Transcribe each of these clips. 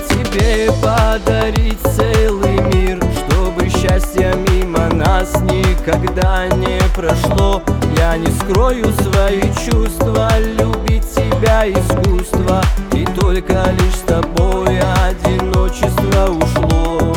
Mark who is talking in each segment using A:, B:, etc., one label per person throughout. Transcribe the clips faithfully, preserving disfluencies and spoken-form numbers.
A: тебе подарить целый мир, чтобы счастье мимо нас никогда не прошло. Я не скрою свои чувства, любить тебя искусство, и только лишь с тобой одиночество ушло.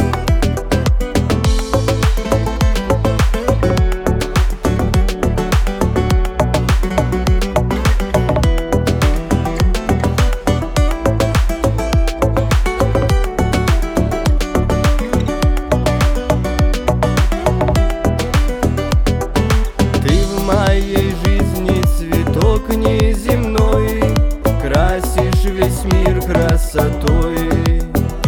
A: Моей жизни цветок неземной, красишь весь мир красотой.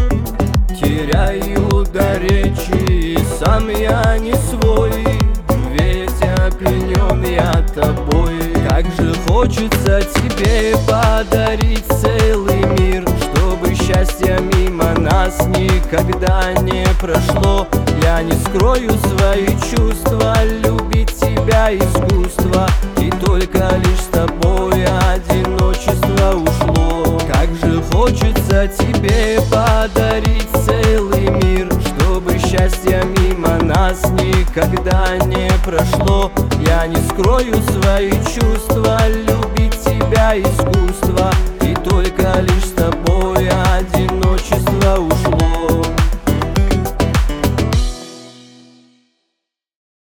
A: Теряю до речи, сам я не свой, ведь опьянен я тобой. Как же хочется тебе подарить целый мир, чтобы счастье мимо нас никогда не прошло. Я не скрою свои чувства, любить тебя искусство, и только лишь с тобой одиночество ушло. Как же хочется тебе подарить целый мир, чтобы счастье мимо нас никогда не прошло. Я не скрою свои чувства, любить тебя искусство, и только лишь с тобой